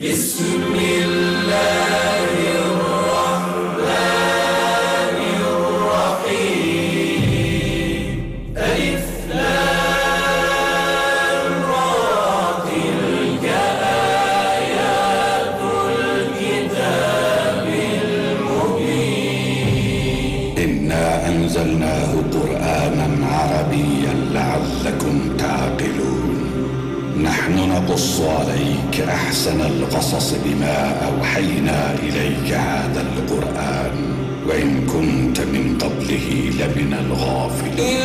أنزلناه قرآنا عربيا لعلكم تعقلون نحن نقص عليك أحسن القصص بما أوحينا إليك هذا القرآن وإن كنت من قبله لمن الغافلين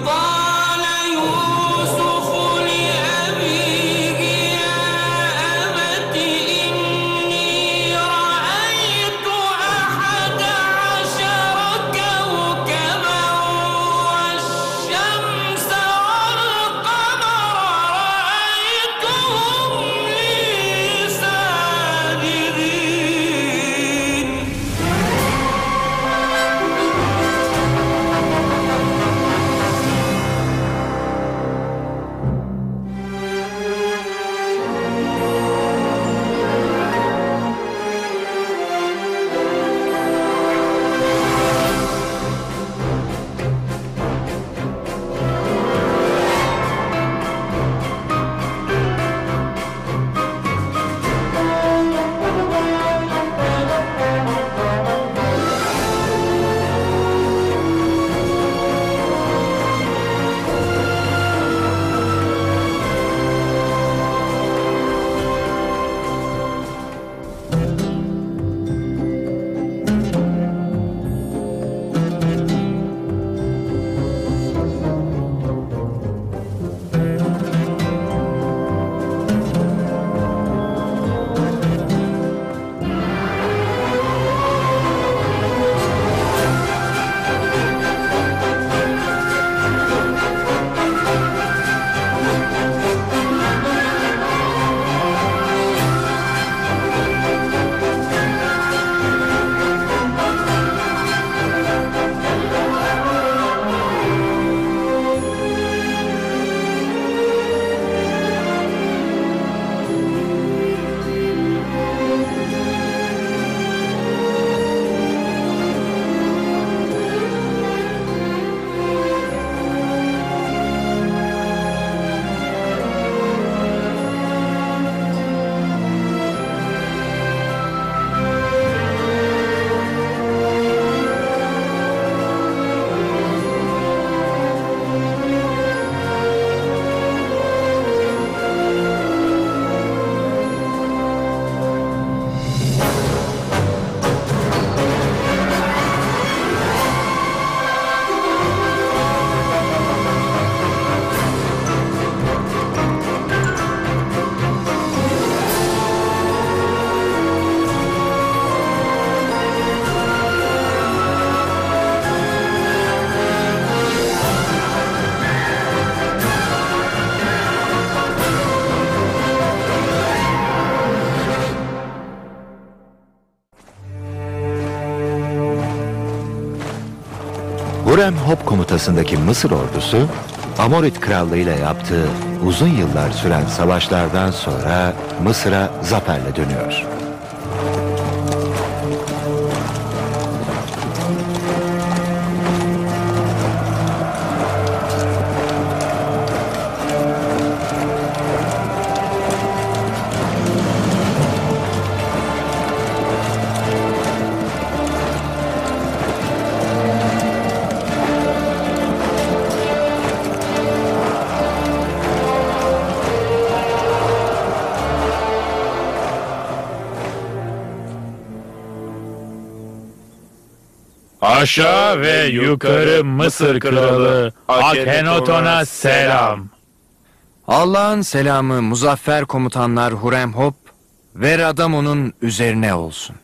Hurem-Hop komutasındaki Mısır ordusu, Amorit Krallığı ile yaptığı uzun yıllar süren savaşlardan sonra Mısır'a zaferle dönüyor. Aşağı ve yukarı Mısır kralı Akhenaton'a selam. Allah'ın selamı muzaffer komutanlar Hurem-Hop ve Radamon'un üzerine olsun.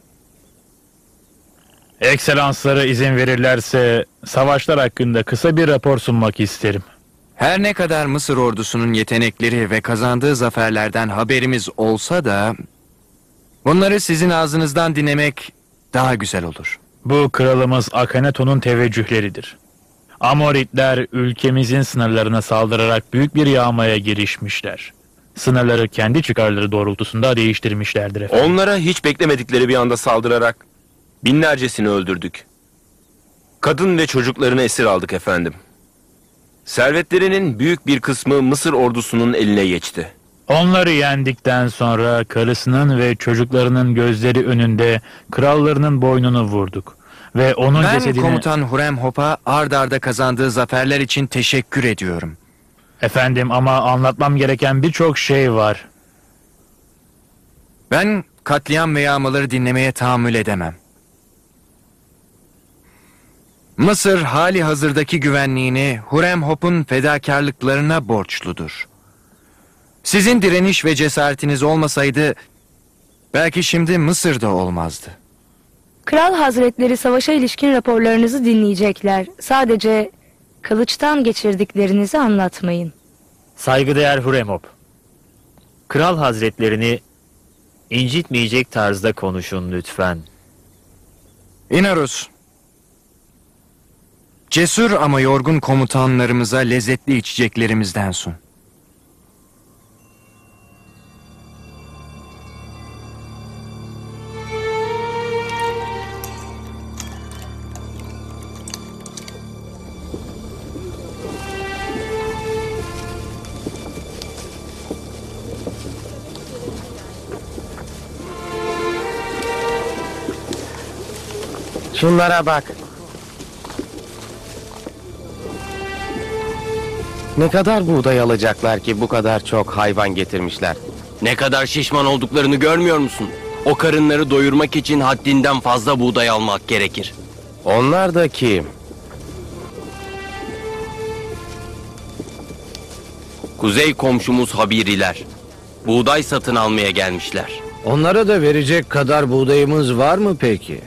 Ekselansları izin verirlerse savaşlar hakkında kısa bir rapor sunmak isterim. Her ne kadar Mısır ordusunun yetenekleri ve kazandığı zaferlerden haberimiz olsa da bunları sizin ağzınızdan dinlemek daha güzel olur. Bu kralımız Akhenaton'un teveccühleridir. Amoritler ülkemizin sınırlarına saldırarak büyük bir yağmaya girişmişler. sınırları kendi çıkarları doğrultusunda değiştirmişlerdir efendim. Onlara hiç beklemedikleri bir anda saldırarak binlercesini öldürdük. Kadın ve çocuklarını esir aldık efendim. Servetlerinin büyük bir kısmı Mısır ordusunun eline geçti. Onları yendikten sonra karısının ve çocuklarının gözleri önünde krallarının boynunu vurduk. Ve onun Ben cesedini... komutan Hurem Hop'a ard arda kazandığı zaferler için teşekkür ediyorum. Efendim ama anlatmam gereken birçok şey var. Ben katliam ve yağmaları dinlemeye tahammül edemem. Mısır hali hazırdaki güvenliğini Hurem Hop'un fedakarlıklarına borçludur. Sizin direniş ve cesaretiniz olmasaydı belki şimdi Mısır'da olmazdı. Kral Hazretleri savaşa ilişkin raporlarınızı dinleyecekler. Sadece kılıçtan geçirdiklerinizi anlatmayın. Saygıdeğer Huremhop, Kral Hazretlerini incitmeyecek tarzda konuşun lütfen. İnarus, cesur ama yorgun komutanlarımıza lezzetli içeceklerimizden sun. Şunlara bak. Ne kadar buğday alacaklar ki bu kadar çok hayvan getirmişler? Ne kadar şişman olduklarını görmüyor musun? O karınları doyurmak için haddinden fazla buğday almak gerekir. Onlar da kim? Kuzey komşumuz Habiriler. Buğday satın almaya gelmişler. Onlara da verecek kadar buğdayımız var mı peki?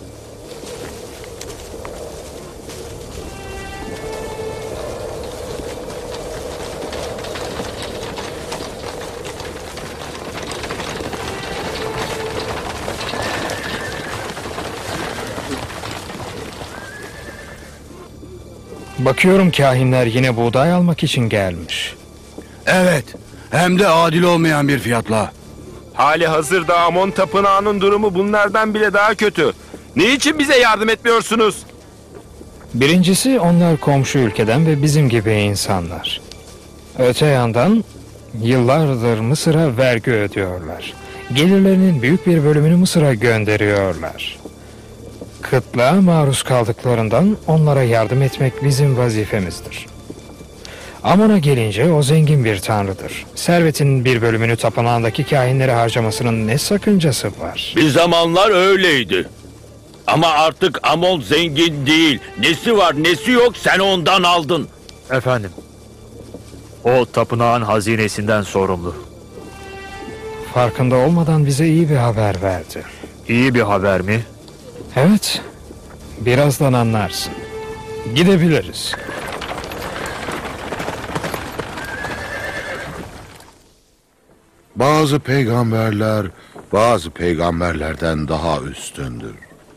Bakıyorum kahinler yine buğday almak için gelmiş. Evet, hem de adil olmayan bir fiyatla. Hali hazırda Amon tapınağının durumu bunlardan bile daha kötü. Niçin bize yardım etmiyorsunuz? Birincisi onlar komşu ülkeden ve bizim gibi insanlar. Öte yandan yıllardır Mısır'a vergi ödüyorlar. Gelirlerinin büyük bir bölümünü Mısır'a gönderiyorlar. Kıtlığa maruz kaldıklarından onlara yardım etmek bizim vazifemizdir. Amon'a gelince o zengin bir tanrıdır. Servetinin bir bölümünü tapınağındaki kahinlere harcamasının ne sakıncası var? Bir zamanlar öyleydi. Ama artık Amon zengin değil. Nesi var nesi yok sen ondan aldın. Efendim, o tapınağın hazinesinden sorumlu. Farkında olmadan bize iyi bir haber verdi. İyi bir haber mi? Evet, birazdan anlarsın. Gidebiliriz. Bazı peygamberler bazı peygamberlerden daha üstündür.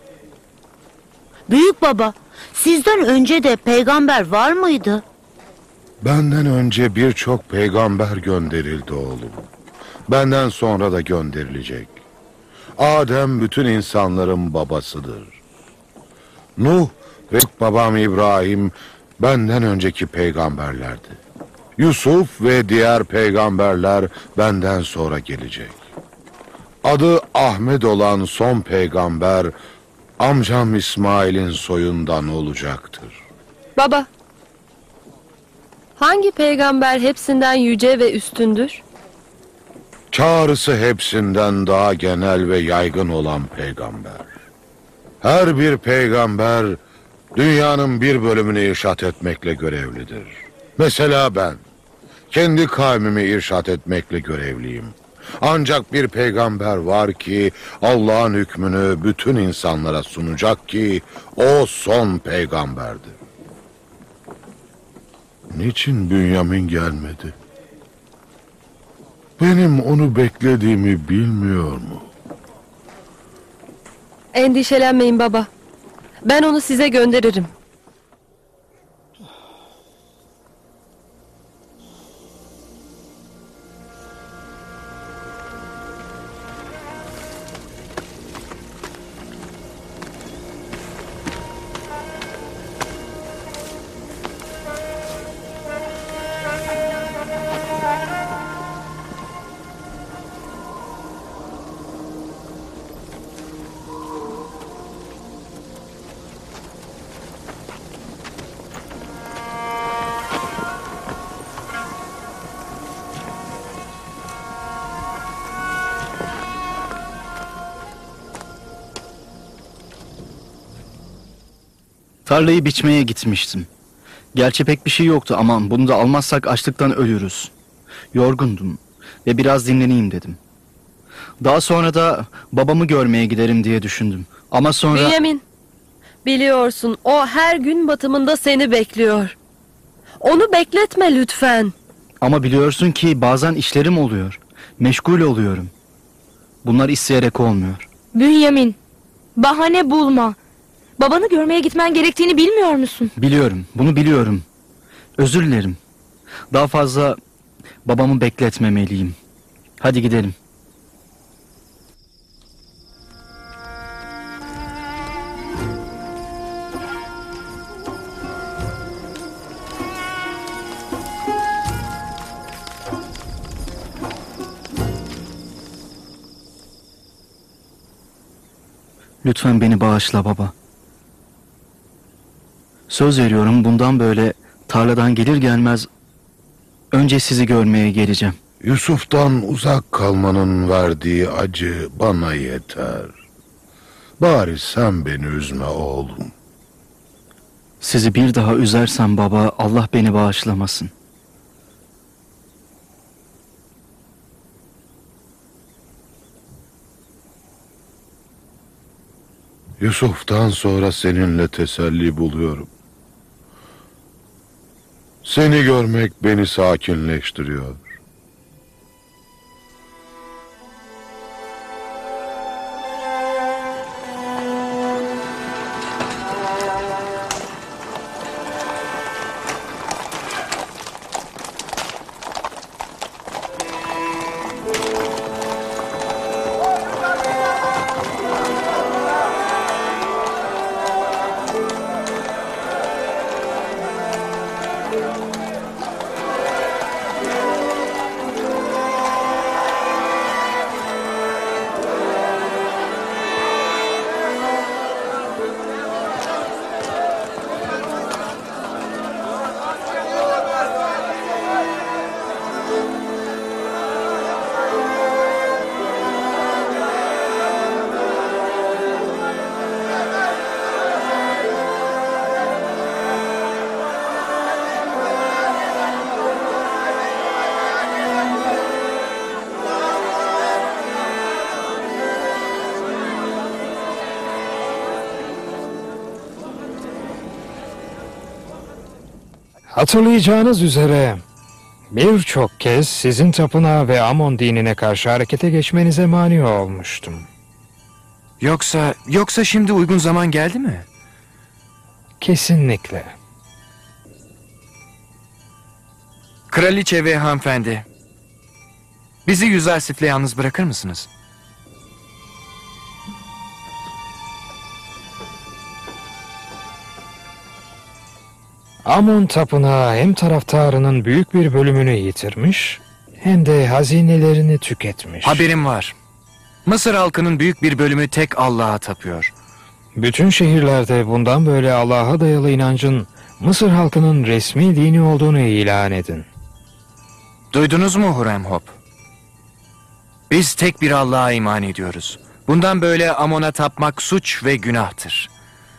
Büyük baba, sizden önce de peygamber var mıydı? Benden önce birçok peygamber gönderildi oğlum. Benden sonra da gönderilecek. Adem bütün insanların babasıdır. Nuh ve babam İbrahim benden önceki peygamberlerdi. Yusuf ve diğer peygamberler benden sonra gelecek. Adı Ahmet olan son peygamber amcam İsmail'in soyundan olacaktır. Baba, hangi peygamber hepsinden yüce ve üstündür? Çağrısı hepsinden daha genel ve yaygın olan peygamber. Her bir peygamber dünyanın bir bölümünü irşat etmekle görevlidir. Mesela ben kendi kavmimi irşat etmekle görevliyim. Ancak bir peygamber var ki Allah'ın hükmünü bütün insanlara sunacak ki o son peygamberdir. Niçin Bünyamin gelmedi? Benim onu beklediğimi bilmiyor mu? Endişelenmeyin baba. Ben onu size gönderirim. Tarlayı biçmeye gitmiştim. Gerçi pek bir şey yoktu ama bunu da almazsak açlıktan ölürüz. Yorgundum ve biraz dinleneyim dedim. Daha sonra da babamı görmeye giderim diye düşündüm. Ama sonra... Bünyamin, biliyorsun o her gün batımında seni bekliyor. Onu bekletme lütfen. Ama biliyorsun ki bazen işlerim oluyor. Meşgul oluyorum. Bunlar isteyerek olmuyor. Bünyamin, bahane bulma. Babanı görmeye gitmen gerektiğini bilmiyor musun? Biliyorum, bunu biliyorum. Özür dilerim. Daha fazla babamı bekletmemeliyim. Hadi gidelim. Lütfen beni bağışla baba. Söz veriyorum bundan böyle tarladan gelir gelmez önce sizi görmeye geleceğim. Yusuf'tan uzak kalmanın verdiği acı bana yeter. Bari sen beni üzme oğlum. Sizi bir daha üzersem baba Allah beni bağışlamasın. Yusuf'tan sonra seninle teselli buluyorum. Seni görmek beni sakinleştiriyor. Hatırlayacağınız üzere birçok kez sizin tapınağa ve Amon dinine karşı harekete geçmenize mani olmuştum. Yoksa şimdi uygun zaman geldi mi? Kesinlikle. Kraliçe ve hanımefendi, bizi Yüzarsif'le yalnız bırakır mısınız? Amon tapınağı hem taraftarının büyük bir bölümünü yitirmiş hem de hazinelerini tüketmiş. Haberim var. Mısır halkının büyük bir bölümü tek Allah'a tapıyor. Bütün şehirlerde bundan böyle Allah'a dayalı inancın Mısır halkının resmi dini olduğunu ilan edin. Duydunuz mu Huremhop? Biz tek bir Allah'a iman ediyoruz. Bundan böyle Amon'a tapmak suç ve günahtır.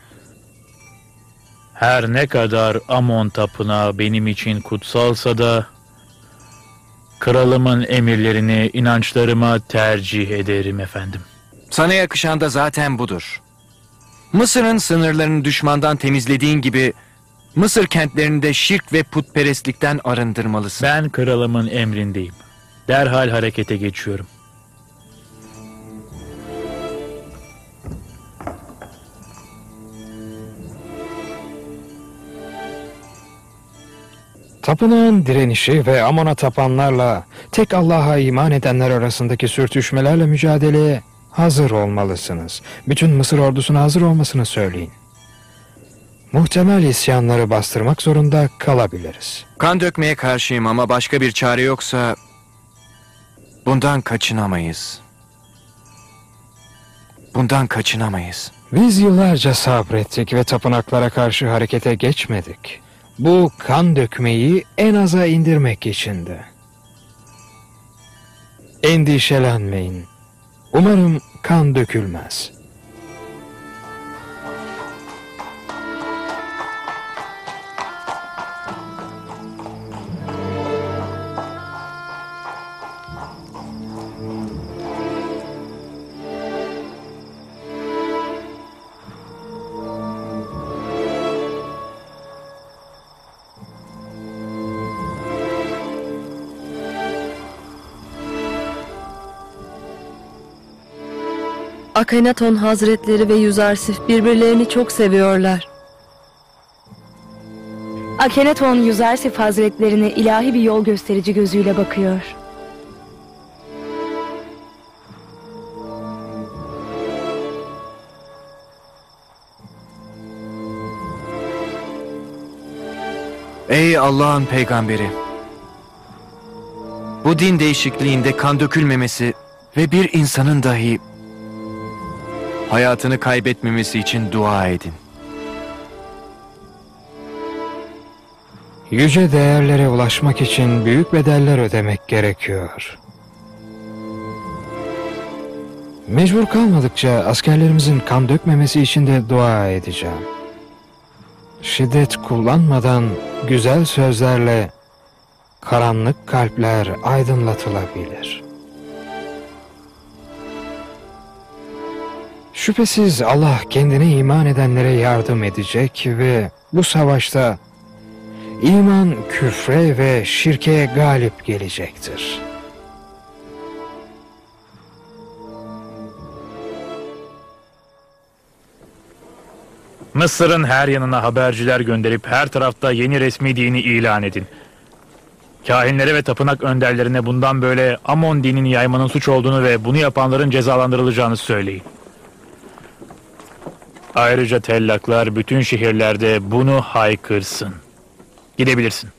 Her ne kadar Amon tapınağı benim için kutsalsa da kralımın emirlerini inançlarıma tercih ederim efendim. Sana yakışan da zaten budur. Mısır'ın sınırlarını düşmandan temizlediğin gibi Mısır kentlerini de şirk ve putperestlikten arındırmalısın. Ben kralımın emrindeyim. Derhal harekete geçiyorum. Tapınağın direnişi ve Amon'a tapanlarla tek Allah'a iman edenler arasındaki sürtüşmelerle mücadeleye hazır olmalısınız. Bütün Mısır ordusuna hazır olmasını söyleyin. Muhtemel isyanları bastırmak zorunda kalabiliriz. Kan dökmeye karşıyım ama başka bir çare yoksa bundan kaçınamayız. Bundan kaçınamayız. Biz yıllarca sabrettik ve tapınaklara karşı harekete geçmedik. Bu kan dökmeyi en aza indirmek içindi. Endişelenmeyin. Umarım kan dökülmez. Akhenaton Hazretleri ve Yüzarsif birbirlerini çok seviyorlar. Akhenaton Yüzarsif Hazretlerine ilahi bir yol gösterici gözüyle bakıyor. Ey Allah'ın peygamberi! Bu din değişikliğinde kan dökülmemesi ve bir insanın dahi hayatını kaybetmemesi için dua edin. Yüce değerlere ulaşmak için büyük bedeller ödemek gerekiyor. Mecbur kalmadıkça askerlerimizin kan dökmemesi için de dua edeceğim. Şiddet kullanmadan güzel sözlerle karanlık kalpler aydınlatılabilir. Şüphesiz Allah kendine iman edenlere yardım edecek ve bu savaşta iman küfre ve şirke galip gelecektir. Mısır'ın her yanına haberciler gönderip her tarafta yeni resmi dini ilan edin. Kahinlere ve tapınak önderlerine bundan böyle Amon dinini yaymanın suç olduğunu ve bunu yapanların cezalandırılacağını söyleyin. Ayrıca tellaklar bütün şehirlerde bunu haykırsın. Gidebilirsin.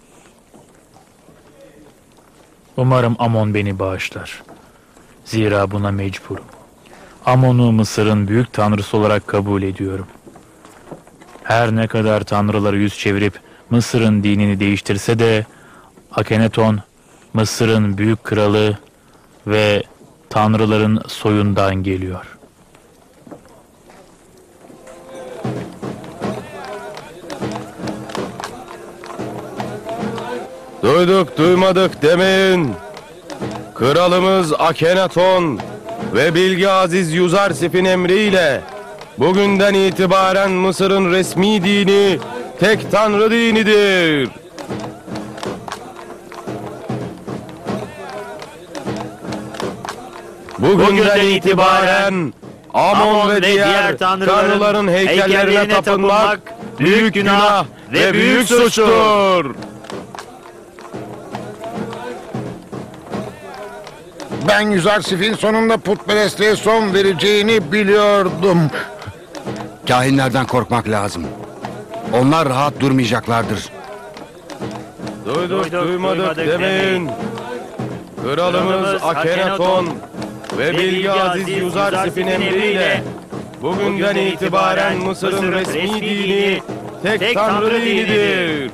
Umarım Amon beni bağışlar. Zira buna mecburum. Amon'u Mısır'ın büyük tanrısı olarak kabul ediyorum. Her ne kadar tanrıları yüz çevirip Mısır'ın dinini değiştirse de Akhenaton Mısır'ın büyük kralı ve tanrıların soyundan geliyor. Duyduk duymadık demeyin. Kralımız Akhenaton ve bilgi aziz Yüzarsif'in emriyle bugünden itibaren Mısır'ın resmi dini tek tanrı dinidir. Bugünden itibaren Amon ve diğer tanrıların heykellerine tapınmak büyük günah ve büyük suçtur. Ben Yüzarsif'in sonunda putperestliğe son vereceğini biliyordum. Kahinlerden korkmak lazım. Onlar rahat durmayacaklardır. Duyduk duymadık demeyin. Kralımız Akhenaton ve bilgi aziz Yüzarsif'in emriyle bugünden itibaren Mısır'ın resmi dini tek tanrı dinidir.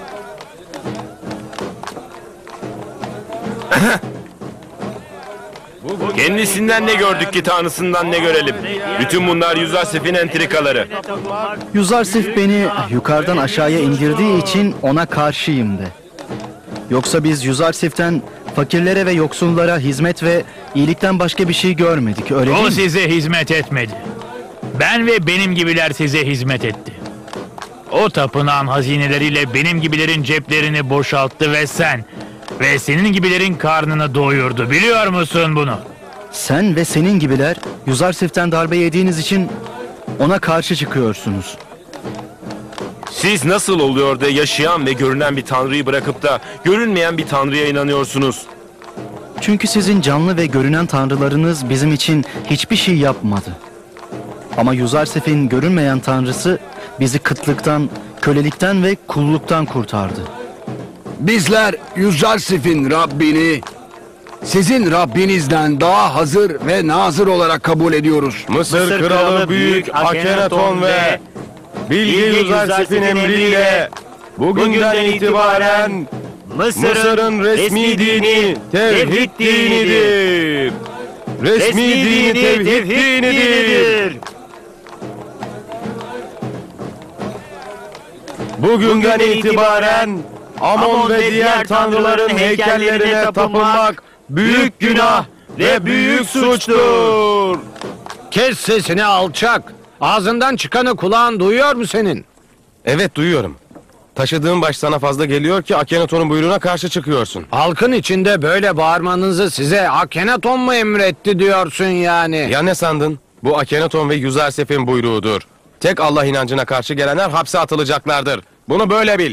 Kendisinden ne gördük ki tanrısından ne görelim? Bütün bunlar Yüzarsif'in entrikaları. Yüzarsif beni yukarıdan aşağıya indirdiği için ona karşıyım de. Yoksa biz Yüzarsif'ten fakirlere ve yoksullara hizmet ve iyilikten başka bir şey görmedik, öyle değil mi? O size hizmet etmedi. Ben ve benim gibiler size hizmet etti. O tapınağın hazineleriyle benim gibilerin ceplerini boşalttı ve senin gibilerin karnını doyurdu. Biliyor musun bunu? Sen ve senin gibiler Yüzarsif'ten darbe yediğiniz için ona karşı çıkıyorsunuz. Siz nasıl oluyor da yaşayan ve görünen bir tanrıyı bırakıp da görünmeyen bir tanrıya inanıyorsunuz? Çünkü sizin canlı ve görünen tanrılarınız bizim için hiçbir şey yapmadı. Ama Yüzarsif'in görünmeyen tanrısı bizi kıtlıktan, kölelikten ve kulluktan kurtardı. Bizler Yüzarsif'in Rabbini sizin Rabbinizden daha hazır ve nazır olarak kabul ediyoruz. Mısır kralı büyük Akhenaton ve bilgi Yüzarsif'in emriyle bugünden itibaren Mısır'ın resmi dini tevhid dinidir. Resmi dini tevhid dinidir. Bugünden itibaren Amon ve diğer tanrıların heykellerine tapınmak büyük günah ve büyük suçtur. Kes sesini alçak. Ağzından çıkanı kulağın duyuyor mu senin? Evet duyuyorum. Taşıdığın baş sana fazla geliyor ki Akhenaton'un buyruğuna karşı çıkıyorsun. Halkın içinde böyle bağırmanızı size Akhenaton mu emretti diyorsun yani? Ya ne sandın? Bu Akhenaton ve Yuzarsif'in buyruğudur. Tek Allah inancına karşı gelenler hapse atılacaklardır. Bunu böyle bil.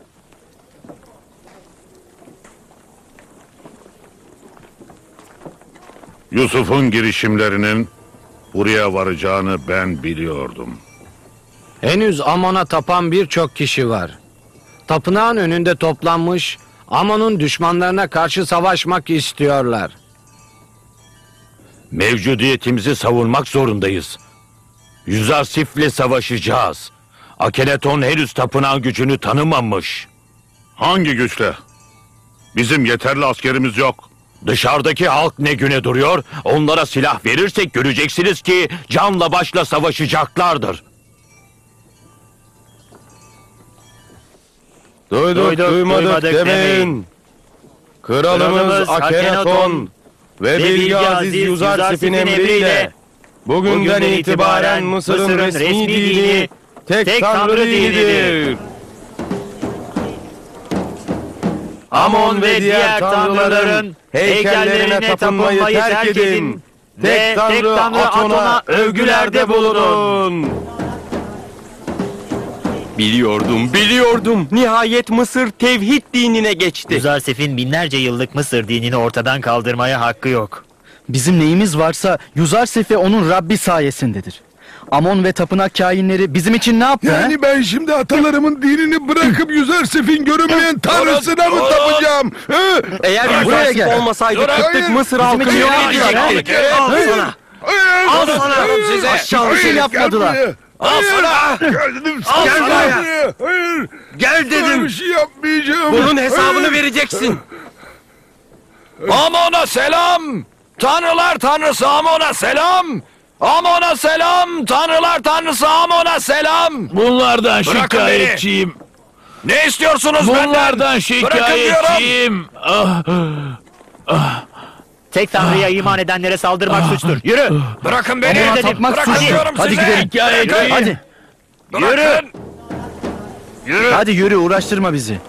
Yusuf'un girişimlerinin buraya varacağını ben biliyordum. Henüz Amon'a tapan birçok kişi var. Tapınağın önünde toplanmış, Amon'un düşmanlarına karşı savaşmak istiyorlar. Mevcudiyetimizi savunmak zorundayız. Yuzarsif'le savaşacağız. Akhenaton henüz tapınağın gücünü tanımamış. Hangi güçle? Bizim yeterli askerimiz yok. Dışarıdaki halk ne güne duruyor? Onlara silah verirsek göreceksiniz ki canla başla savaşacaklardır. Duyduk duymadık demeyin. Kralımız Akhenaton ve Bilge Aziz Yuzarsif'in emriyle bugünden itibaren Mısır'ın resmi dini tek tanrı dinidir. Amon ve diğer tanrıların heykellerine tapınmayı terk edin. Tek tanrı Aton'a övgülerde bulunun. Biliyordum. Nihayet Mısır tevhid dinine geçti. Yuzarsif'in binlerce yıllık Mısır dinini ortadan kaldırmaya hakkı yok. Bizim neyimiz varsa Yuzarsif ve onun Rabbi sayesindedir. Amon ve tapınak kainleri bizim için ne yaptı? Yani ben şimdi atalarımın dinini bırakıp Yuzarsif'in görünmeyen tanrısına mı tapacağım? Eğer Yuzarsif olmasaydı kıtlık Mısır halkını yok edecekti. Al sana. Al sana. Size aşağı bir şey yapmadılar. Al sana. Gel buraya. Gel dedim. Bir şey yapmayacağım. Bunun hesabını vereceksin. Amon'a selam. Tanrılar tanrısı Amon'a selam. Amon'a selam. Tanrılar tanrısı Amon'a selam. Bunlardan Bırakın şikayetçiyim. Ne istiyorsunuz benden? Bunlardan şikayetçiyim. Tek tanrıya iman edenlere saldırmak suçtur. Yürü. Bırakın beni. Amona tapmak Bırakın suçtur. diyorum Hadi size. gidelim. Şikayetçiyim. Hadi. Bırakın. Yürü. Hadi yürü, uğraştırma bizi.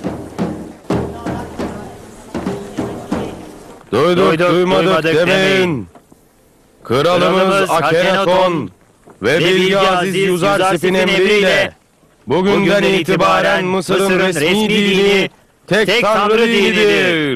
Duyduk duymadık demeyin. Kralımız Akhenaton ve Bilge Aziz Yuzarsif'in emriyle bugünden itibaren Mısır'ın resmi dini tek tanrı dinidir.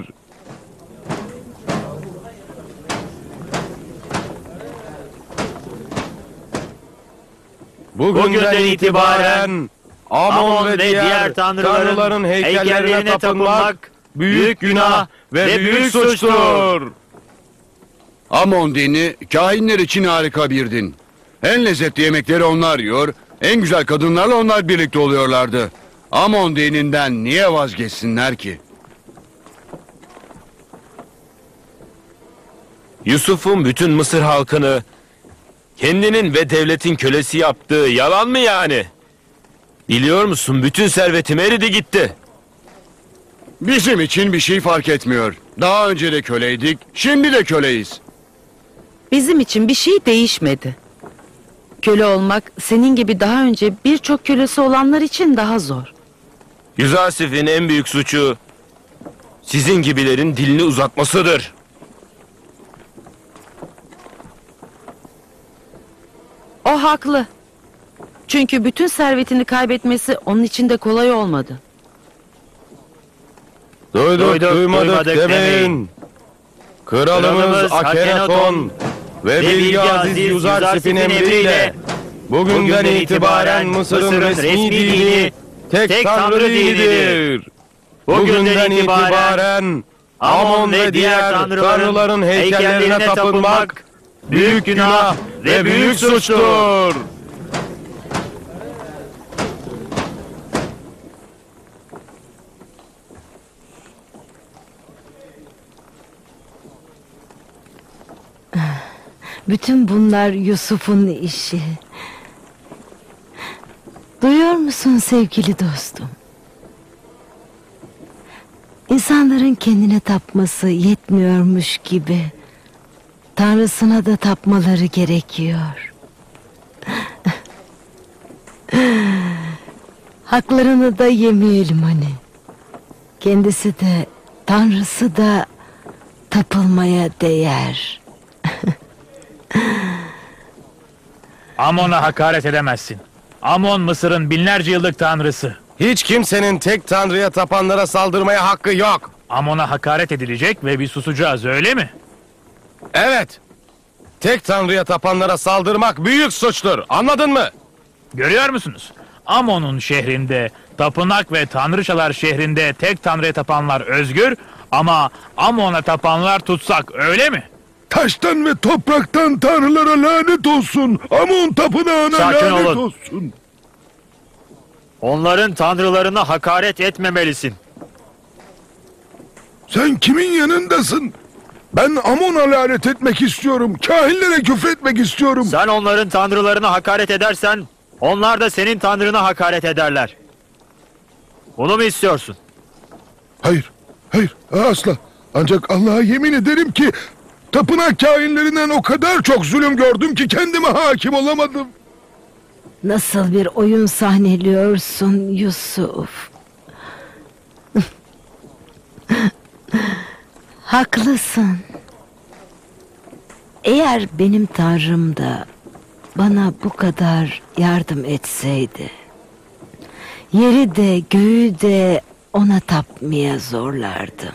Bugünden itibaren Amon ve diğer tanrıların heykellerine tapınmak büyük günah ve büyük suçtur. Amon dini kahinler için harika bir din. En lezzetli yemekleri onlar yiyor, en güzel kadınlarla onlar birlikte oluyorlardı. Amon dininden niye vazgeçsinler ki? Yusuf'un bütün Mısır halkını kendinin ve devletin kölesi yaptığı yalan mı yani? Biliyor musun, bütün servetim eridi gitti. Bizim için bir şey fark etmiyor. Daha önce de köleydik, şimdi de köleyiz. Bizim için bir şey değişmedi. Köle olmak senin gibi daha önce birçok kölesi olanlar için daha zor. Yuzarsif'in en büyük suçu sizin gibilerin dilini uzatmasıdır. O haklı. Çünkü bütün servetini kaybetmesi onun için de kolay olmadı. Duyduk duymadık demeyin. Kralımız Akhenaton ve Bilge Aziz Yuzarsif'in emriyle bugünden itibaren Mısır'ın resmi dini tek tanrı dinidir. Bugünden itibaren Amon ve diğer tanrıların heykellerine tapınmak büyük günah ve büyük suçtur. Bütün bunlar Yusuf'un işi. Duyuyor musun sevgili dostum? İnsanların kendine tapması yetmiyormuş gibi Tanrısına da tapmaları gerekiyor. Haklarını da yemeyelim hani. Kendisi de Tanrısı da tapılmaya değer. Amon'a hakaret edemezsin. Amon Mısır'ın binlerce yıllık tanrısı. Hiç kimsenin tek tanrıya tapanlara saldırmaya hakkı yok. Amon'a hakaret edilecek ve biz susacağız, öyle mi? Evet. Tek tanrıya tapanlara saldırmak büyük suçtur. Anladın mı? Görüyor musunuz? Amon'un şehrinde, tapınak ve tanrıçalar şehrinde tek tanrıya tapanlar özgür ama Amon'a tapanlar tutsak, öyle mi? Taştan ve topraktan tanrılara lanet olsun. Amon tapınağına Sakin lanet olun. olsun. Onların tanrılarına hakaret etmemelisin. Sen kimin yanındasın? Ben Amon'a lanet etmek istiyorum. Kahinlere küfretmek istiyorum. Sen onların tanrılarına hakaret edersen, onlar da senin tanrına hakaret ederler. Bunu mu istiyorsun? Hayır, hayır, asla. Ancak Allah'a yemin ederim ki tapınak kahinlerinden o kadar çok zulüm gördüm ki kendime hakim olamadım. Nasıl bir oyun sahneliyorsun Yusuf? Haklısın. Eğer benim Tanrım da bana bu kadar yardım etseydi, yeri de göğü de ona tapmaya zorlardım.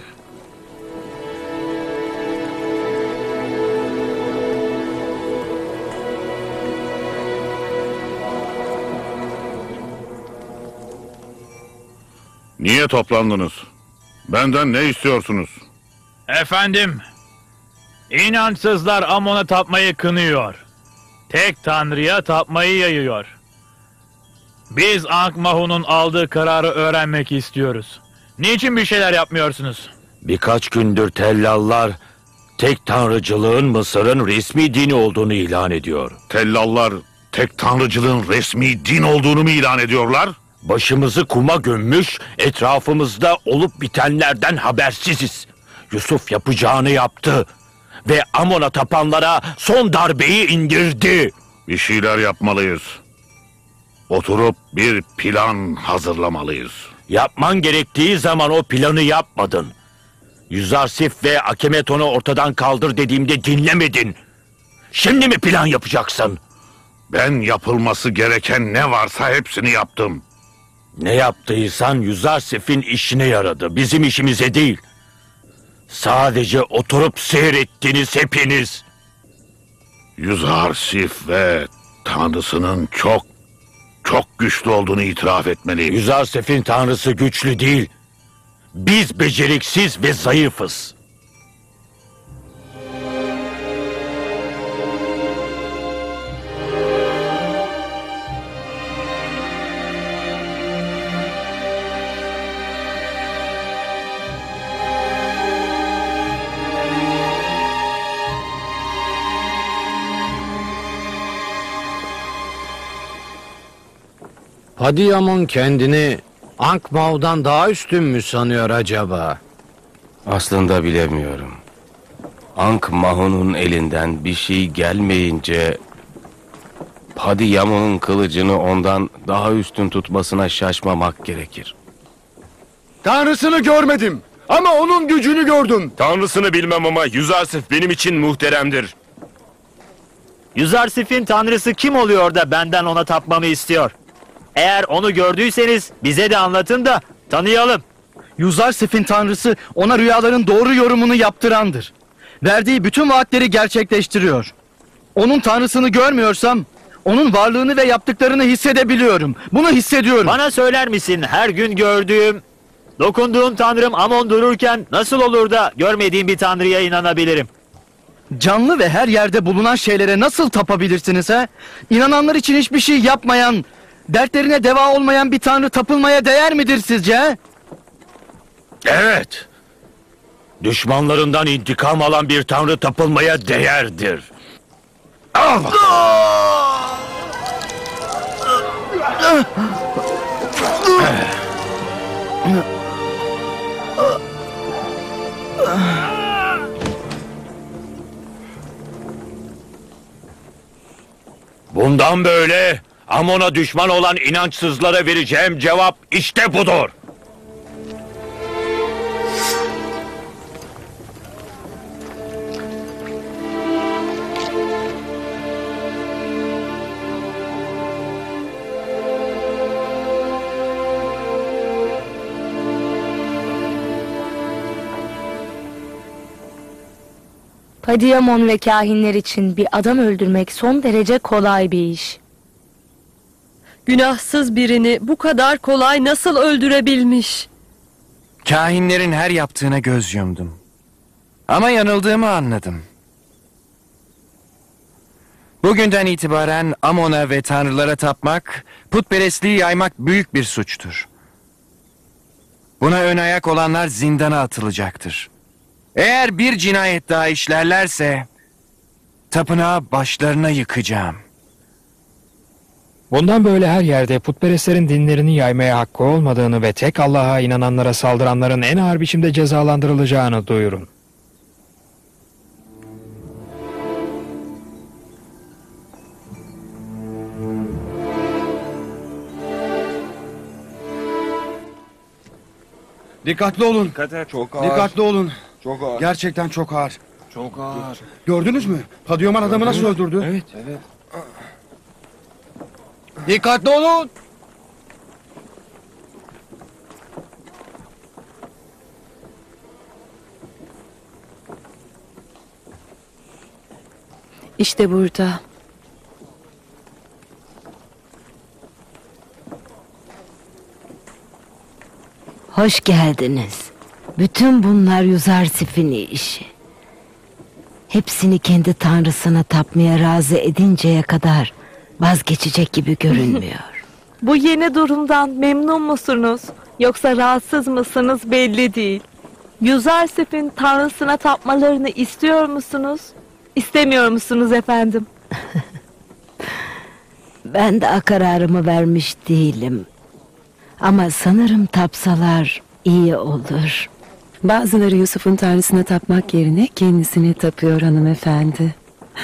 Niye toplandınız? Benden ne istiyorsunuz? Efendim, inançsızlar Amon'a tapmayı kınıyor. Tek tanrıya tapmayı yayıyor. Biz Ankh-Mahon'un aldığı kararı öğrenmek istiyoruz. Niçin bir şeyler yapmıyorsunuz? Birkaç gündür tellallar tek tanrıcılığın Mısır'ın resmi dini olduğunu ilan ediyor. Tellallar tek tanrıcılığın resmi din olduğunu mu ilan ediyorlar? Başımızı kuma gömmüş, etrafımızda olup bitenlerden habersiziz. Yusuf yapacağını yaptı ve Amon'a tapanlara son darbeyi indirdi. Bir şeyler yapmalıyız. Oturup bir plan hazırlamalıyız. Yapman gerektiği zaman o planı yapmadın. Yüzarsif ve Akemeton'u ortadan kaldır dediğimde dinlemedin. Şimdi mi plan yapacaksın? Ben yapılması gereken ne varsa hepsini yaptım. Ne yaptıysan Yüzarsif'in işine yaradı. Bizim işimize değil. Sadece oturup seyrettiniz hepiniz. Yüzarsif ve tanrısının çok güçlü olduğunu itiraf etmeliyim. Yüzarsif'in tanrısı güçlü değil. Biz beceriksiz ve zayıfız. Padiyamon kendini Ankh-Mahon'dan daha üstün mü sanıyor acaba? Aslında bilemiyorum. Ankh-Mahon'un elinden bir şey gelmeyince Padiyamon'un kılıcını ondan daha üstün tutmasına şaşmamak gerekir. Tanrısını görmedim ama onun gücünü gördüm. Tanrısını bilmem ama Yüzarsif benim için muhteremdir. Yüzarsif'in tanrısı kim oluyor da benden ona tapmamı istiyor? Eğer onu gördüyseniz bize de anlatın da tanıyalım. Yüzarsif'in tanrısı ona rüyaların doğru yorumunu yaptırandır. Verdiği bütün vaatleri gerçekleştiriyor. Onun tanrısını görmüyorsam onun varlığını ve yaptıklarını hissedebiliyorum. Bunu hissediyorum. Bana söyler misin her gün gördüğüm, dokunduğum tanrım Amon dururken nasıl olur da görmediğim bir tanrıya inanabilirim? Canlı ve her yerde bulunan şeylere nasıl tapabilirsiniz ha? İnananlar için hiçbir şey yapmayan, dertlerine deva olmayan bir tanrı tapılmaya değer midir sizce? He? Evet. Düşmanlarından intikam alan bir tanrı tapılmaya değerdir. Al bakalım. Bundan böyle Amon'a düşman olan inançsızlara vereceğim cevap işte budur. Padiyamon ve kahinler için bir adam öldürmek son derece kolay bir iş. Günahsız birini bu kadar kolay nasıl öldürebilmiş? Kahinlerin her yaptığına göz yumdum. Ama yanıldığımı anladım. Bugünden itibaren Amon'a ve tanrılara tapmak, putperestliği yaymak büyük bir suçtur. Buna ön ayak olanlar zindana atılacaktır. Eğer bir cinayet daha işlerlerse tapınağı başlarına yıkacağım. Bundan böyle her yerde putperestlerin dinlerini yaymaya hakkı olmadığını ve tek Allah'a inananlara saldıranların en ağır biçimde cezalandırılacağını duyurun. Dikkatli olun. Dikkat et. Çok ağır. Dikkatli olun. Çok ağır. Gerçekten çok ağır. Çok ağır. Gördünüz mü? Padiyamon adamı nasıl öldürdü? Evet. Dikkatli olun. İşte burada. Hoş geldiniz. Bütün bunlar Yuzarsif'in işi. Hepsini kendi tanrısına tapmaya razı edinceye kadar vazgeçecek gibi görünmüyor. Bu yeni durumdan memnun musunuz? Yoksa rahatsız mısınız belli değil. Yuzarsif'in tanrısına tapmalarını istiyor musunuz? İstemiyor musunuz efendim? Ben de kararımı vermiş değilim. Ama sanırım tapsalar iyi olur. Bazıları Yusuf'un tanrısına tapmak yerine kendisini tapıyor hanımefendi.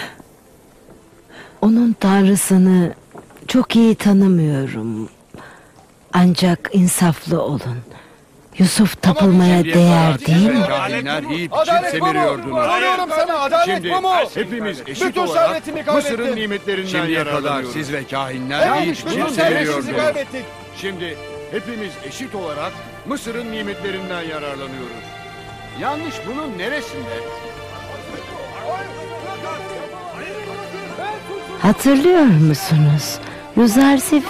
Onun tanrısını çok iyi tanımıyorum. Ancak insaflı olun. Yusuf tapılmaya değer değil mi? Kahinler yiyip içip semiriyordunuz. Soruyorum sana, adalet Şimdi bu mu? hepimiz eşit Bütün olarak servetimi kaybettim. Mısır'ın nimetlerinden Şimdiye yararlanıyoruz. kadar Siz ve kahinler yiyip Bütün içip servetimizi semiriyordunuz. kaybettik. Şimdi hepimiz eşit olarak Mısır'ın nimetlerinden yararlanıyoruz. Yanlış bunun neresinde? Hatırlıyor musunuz? Yuzarsif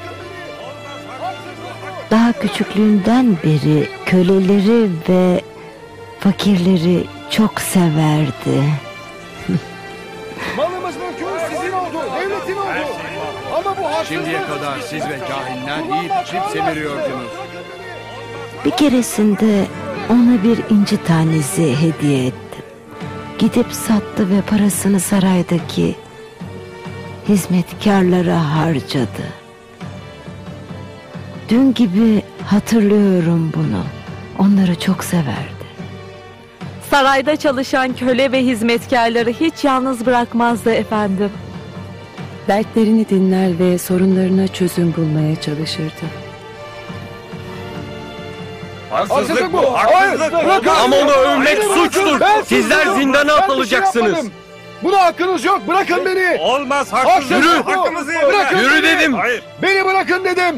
daha küçüklüğünden beri köleleri ve fakirleri çok severdi. Malımız mülkümüz sizin oldu, devletin oldu. Ama bu haksızlık. Şimdiye kadar siz ve kahinler yiyip içip semiriyordunuz. Bir keresinde ona bir inci tanesi hediye ettim. Gidip sattı ve parasını saraydaki hizmetkarlara harcadı. Dün gibi hatırlıyorum bunu. Onları çok severdi. Sarayda çalışan köle ve hizmetkarları hiç yalnız bırakmazdı efendim. Dertlerini dinler ve sorunlarına çözüm bulmaya çalışırdı. Haksızlık bu. Haksızlık. Amon'u övmek suçtur. Sizler zindana atılacaksınız. Buna hakkınız yok. Bırakın beni. Olmaz Haksızlık Yürü. bu. Hakkımızı Bırakın Yürü beni. dedim. Hayır. Beni bırakın dedim.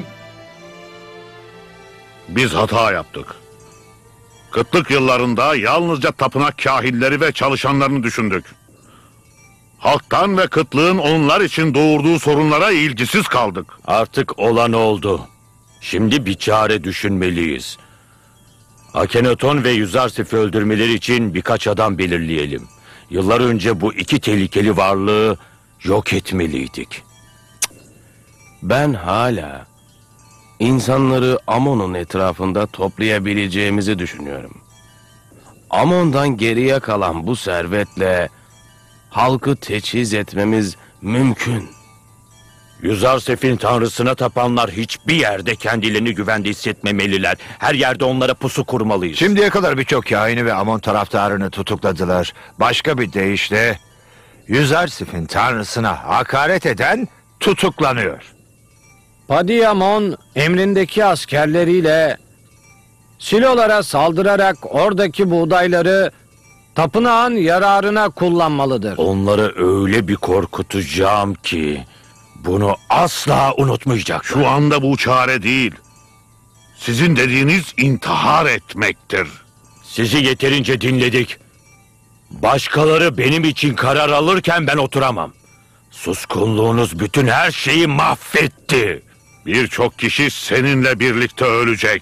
Biz hata yaptık. Kıtlık yıllarında yalnızca tapınak kahinleri ve çalışanlarını düşündük. Halktan ve kıtlığın onlar için doğurduğu sorunlara ilgisiz kaldık. Artık olan oldu. Şimdi bir çare düşünmeliyiz. Akhenaton ve Yuzarsif'i öldürmeleri için birkaç adam belirleyelim. Yıllar önce bu iki tehlikeli varlığı yok etmeliydik. Ben hala insanları Amon'un etrafında toplayabileceğimizi düşünüyorum. Amon'dan geriye kalan bu servetle halkı teçhiz etmemiz mümkün. Yuzarsif'in tanrısına tapanlar hiçbir yerde kendilerini güvende hissetmemeliler. Her yerde onlara pusu kurmalıyız. Şimdiye kadar birçok kahini ve Amon taraftarını tutukladılar. Başka bir deyişle Yuzarsif'in tanrısına hakaret eden tutuklanıyor. Padiyamon emrindeki askerleriyle silolara saldırarak oradaki buğdayları tapınağın yararına kullanmalıdır. Onları öyle bir korkutacağım ki bunu asla unutmayacak. Şu anda bu çare değil. Sizin dediğiniz intihar etmektir. Sizi yeterince dinledik. Başkaları benim için karar alırken ben oturamam. Suskunluğunuz bütün her şeyi mahvetti. Birçok kişi seninle birlikte ölecek.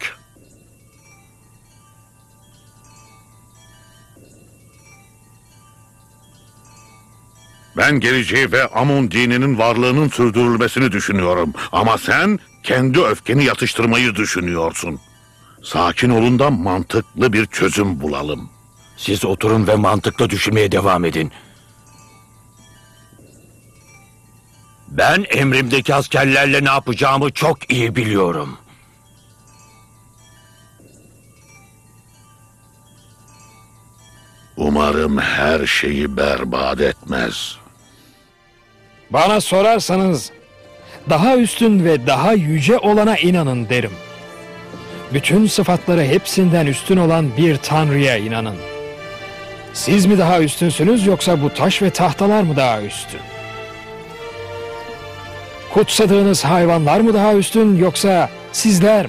Ben geleceği ve Amon dininin varlığının sürdürülmesini düşünüyorum. Ama sen kendi öfkeni yatıştırmayı düşünüyorsun. Sakin olun da mantıklı bir çözüm bulalım. Siz oturun ve mantıklı düşünmeye devam edin. Ben emrimdeki askerlerle ne yapacağımı çok iyi biliyorum. Umarım her şeyi berbat etmez. Bana sorarsanız daha üstün ve daha yüce olana inanın derim. Bütün sıfatları hepsinden üstün olan bir Tanrı'ya inanın. Siz mi daha üstünsünüz yoksa bu taş ve tahtalar mı daha üstün? Kutsadığınız hayvanlar mı daha üstün yoksa sizler mi?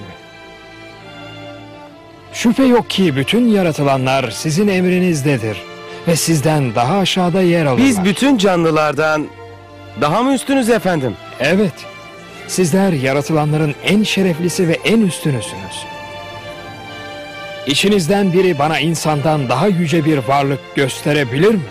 Şüphe yok ki bütün yaratılanlar sizin emrinizdedir ve sizden daha aşağıda yer alırlar. Biz bütün canlılardan daha mı üstünüz efendim? Evet, sizler yaratılanların en şereflisi ve en üstünüsünüz. İçinizden biri bana insandan daha yüce bir varlık gösterebilir mi?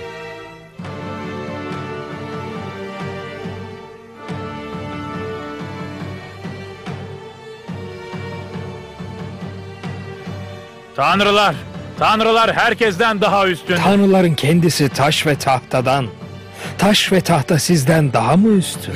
Tanrılar herkesten daha üstün. Tanrıların kendisi taş ve tahtadan. Taş ve tahta sizden daha mı üstün?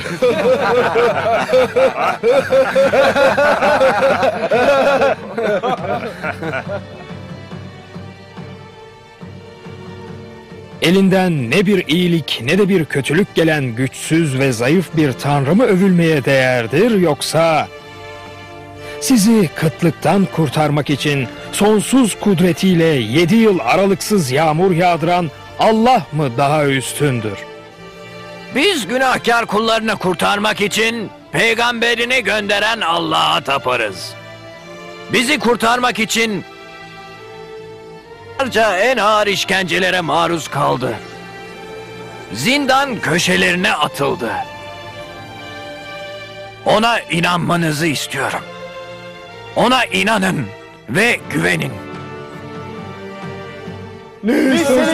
Elinden ne bir iyilik ne de bir kötülük gelen güçsüz ve zayıf bir tanrı mı övülmeye değerdir yoksa sizi kıtlıktan kurtarmak için sonsuz kudretiyle 7 yıl aralıksız yağmur yağdıran Allah mı daha üstündür? Biz günahkar kullarını kurtarmak için peygamberini gönderen Allah'a taparız. Bizi kurtarmak için en ağır işkencelere maruz kaldı. Zindan köşelerine atıldı. Ona inanmanızı istiyorum. Ona inanın ve güvenin. Biz seni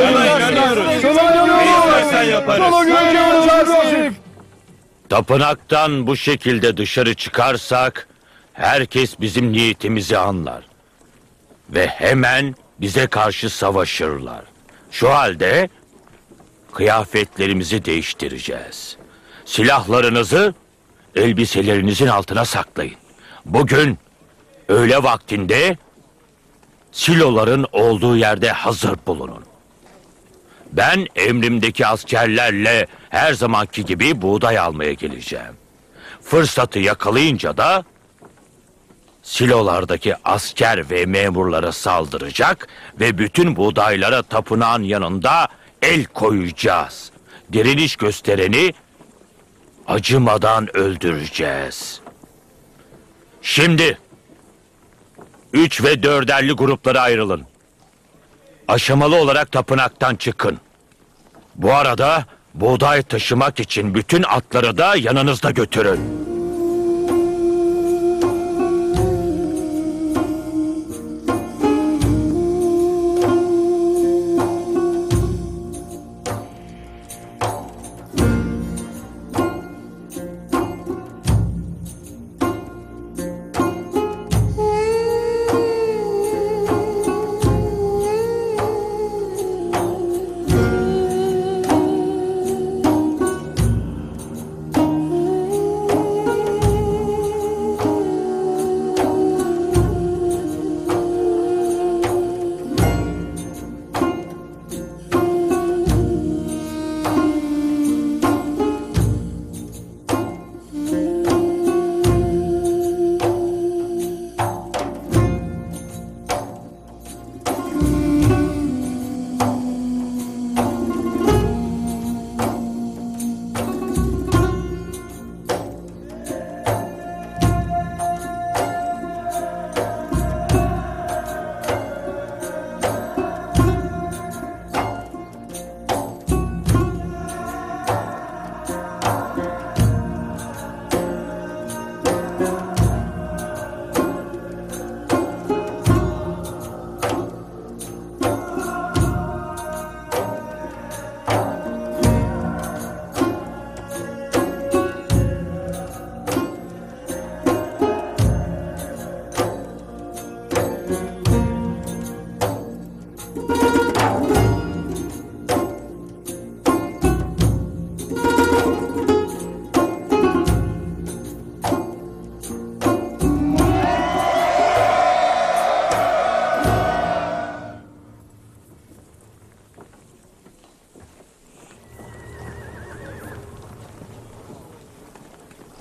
yaparız. Tapınaktan bu şekilde dışarı çıkarsak herkes bizim niyetimizi anlar. Ve hemen bize karşı savaşırlar. Şu halde kıyafetlerimizi değiştireceğiz. Silahlarınızı elbiselerinizin altına saklayın. Bugün öğle vaktinde siloların olduğu yerde hazır bulunun. Ben emrimdeki askerlerle her zamanki gibi buğday almaya geleceğim. Fırsatı yakalayınca da silolardaki asker ve memurlara saldıracak ve bütün buğdaylara tapınağın yanında el koyacağız. Direniş göstereni acımadan öldüreceğiz. Şimdi 3 ve 4'erli gruplara ayrılın. Aşamalı olarak tapınaktan çıkın. Bu arada buğday taşımak için bütün atları da yanınızda götürün.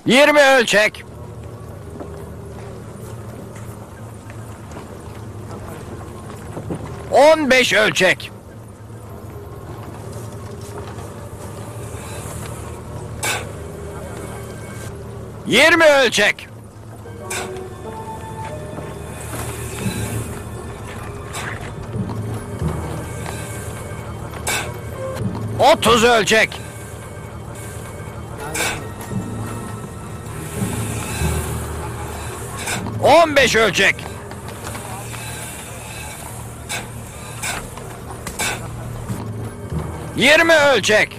20 ölçek. ...15 ölçek. ...20 ölçek. ...30 ölçek. ...15 ölçek. ...20 ölçek.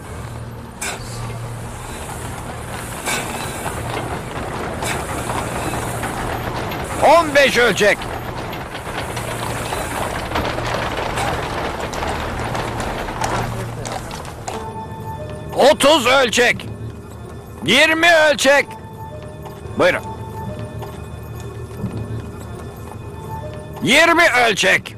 ...15 ölçek. ...30 ölçek. 20 ölçek. Buyurun. 20 ölçek.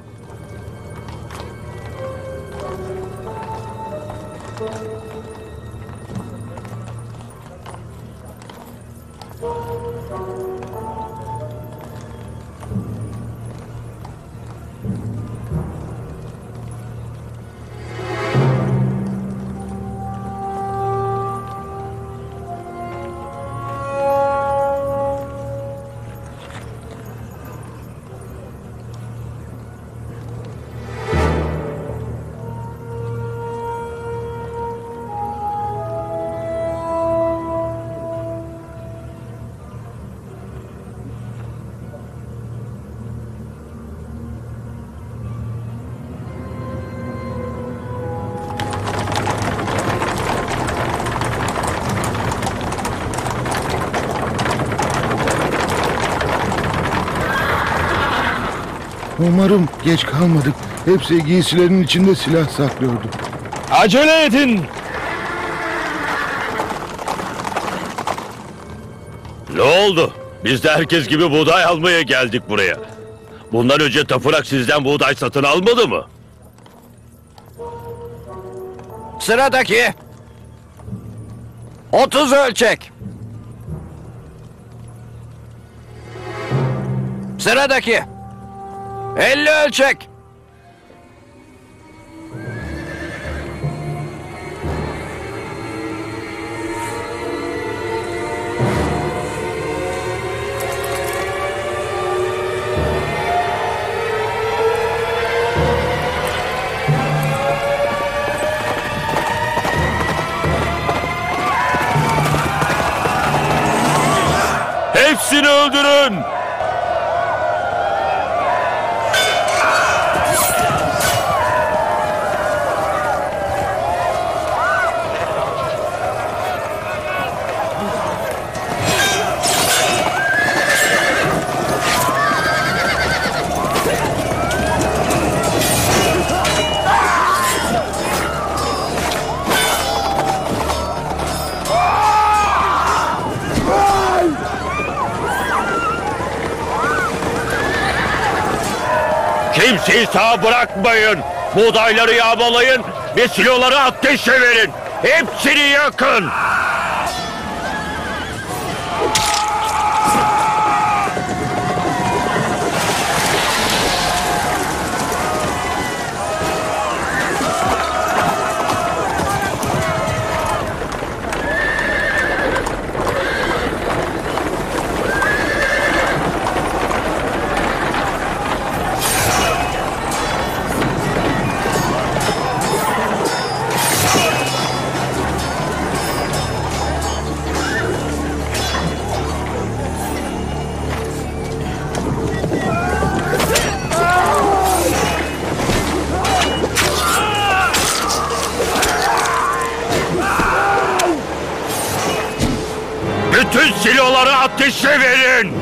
Umarım geç kalmadık. Hepsi giysilerinin içinde silah saklıyordu. Acele edin! Ne oldu? Biz de herkes gibi buğday almaya geldik buraya. Bundan önce tapınak sizden buğday satın almadı mı? Sıradaki. 30 ölçek. Sıradaki. 50 ölçek. Hepsini öldürün! Kimseyi sağ bırakmayın. Buğdayları yağmalayın ve siloları ateşe verin. Hepsini yakın. Bütün siloları ateşe verin.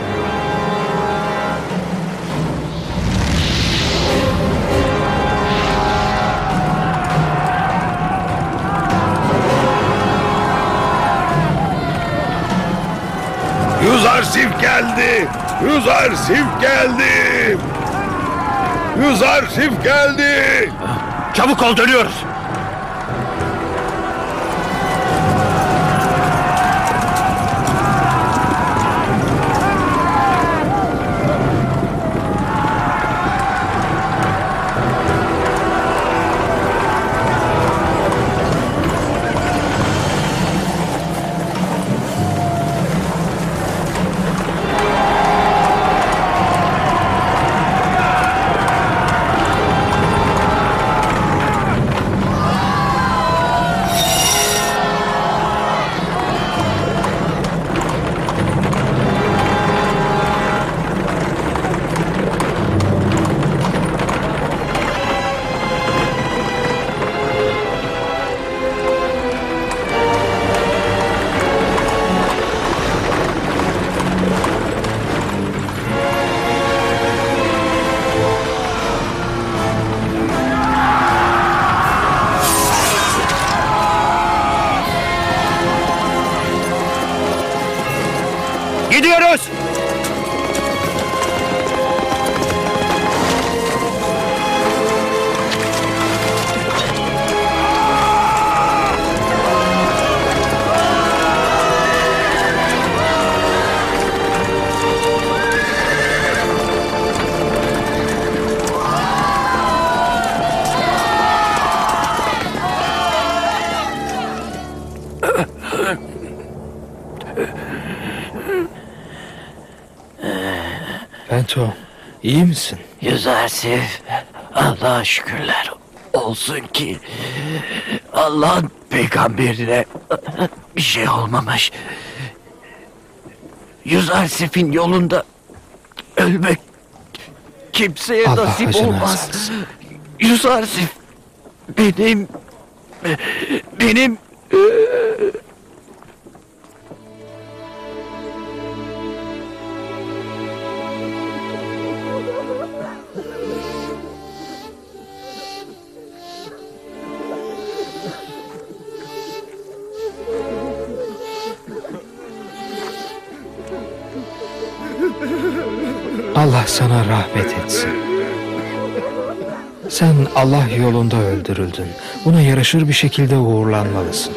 Yüzarsif geldi! Yüzarsif geldi! Yüzarsif geldi! Çabuk ol, dönüyoruz. Gidiyoruz. Pento, iyi misin? Yüzersif, Allah'a şükürler olsun ki Allah'ın peygamberine bir şey olmamış. Yüzersif'in yolunda ölmek kimseye Allah nasip acına olmaz. esasın. Yüzersif benim Allah sana rahmet etsin. Sen Allah yolunda öldürüldün. Buna yaraşır bir şekilde uğurlanmalısın.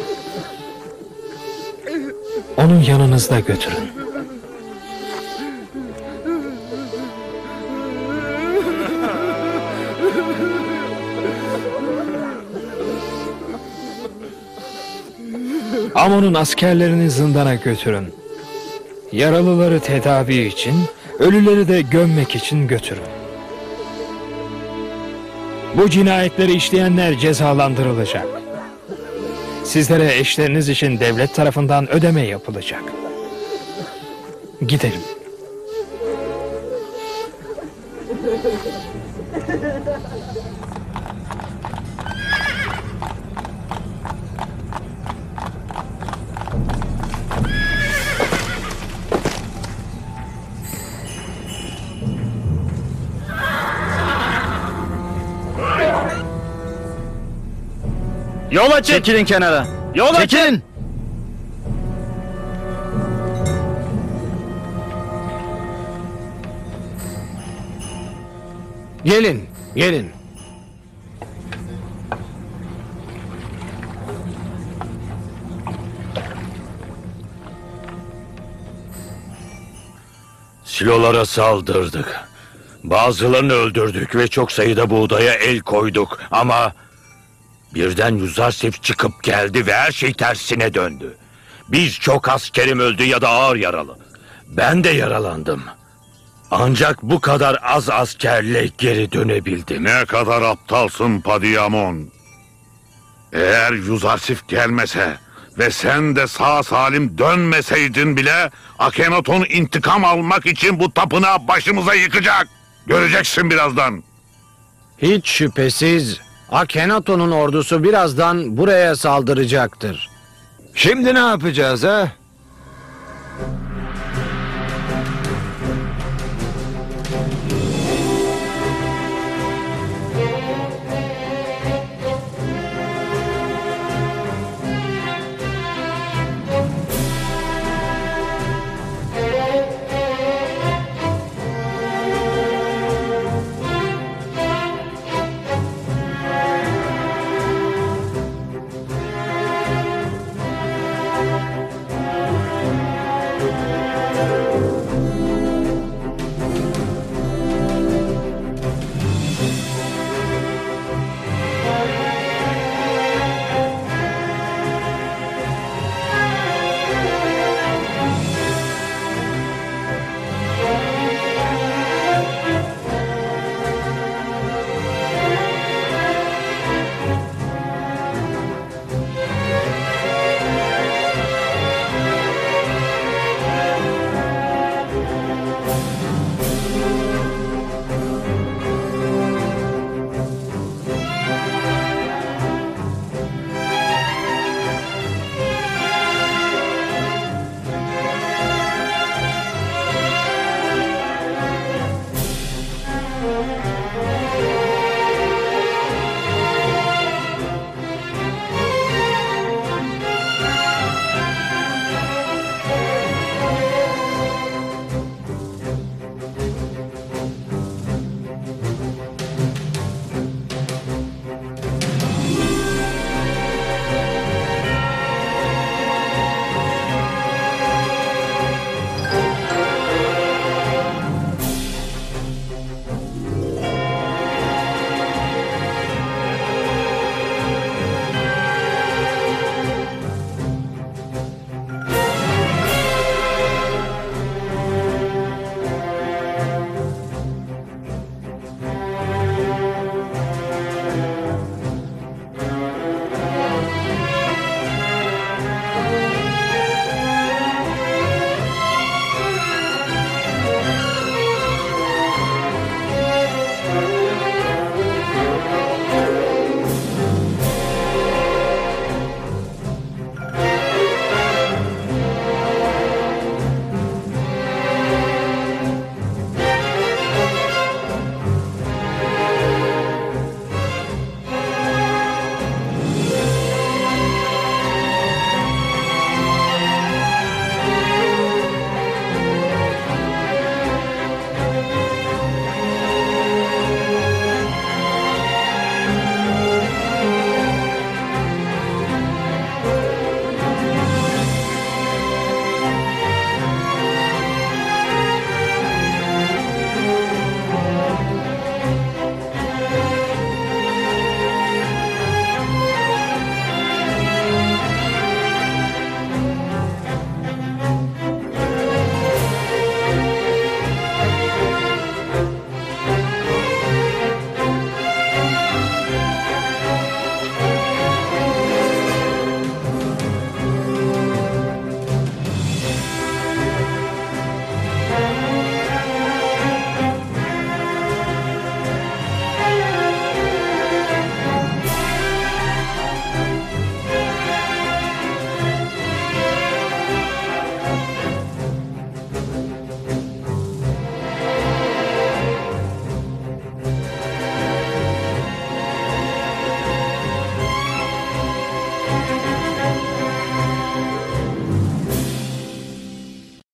Onu yanınızda götürün. Amon'un askerlerini zindana götürün. Yaralıları tedavi için, ölüleri de gömmek için götürün. Bu cinayetleri işleyenler cezalandırılacak. Sizlere eşleriniz için devlet tarafından ödeme yapılacak. Gidelim. Yol açın. Çekilin kenara. Yol Çekilin. açın. Gelin, gelin. Silolara saldırdık. Bazılarını öldürdük ve çok sayıda buğdaya el koyduk. Ama birden Yüzarsif çıkıp geldi ve her şey tersine döndü. Birçok askerim öldü ya da ağır yaralı. Ben de yaralandım. Ancak bu kadar az askerle geri dönebildim. Ne kadar aptalsın Padiyamon. Eğer Yüzarsif gelmese ve sen de sağ salim dönmeseydin bile Akhenaton intikam almak için bu tapınağı başımıza yıkacak. Göreceksin birazdan. Hiç şüphesiz Akhenaton'un ordusu birazdan buraya saldıracaktır. Şimdi ne yapacağız ha?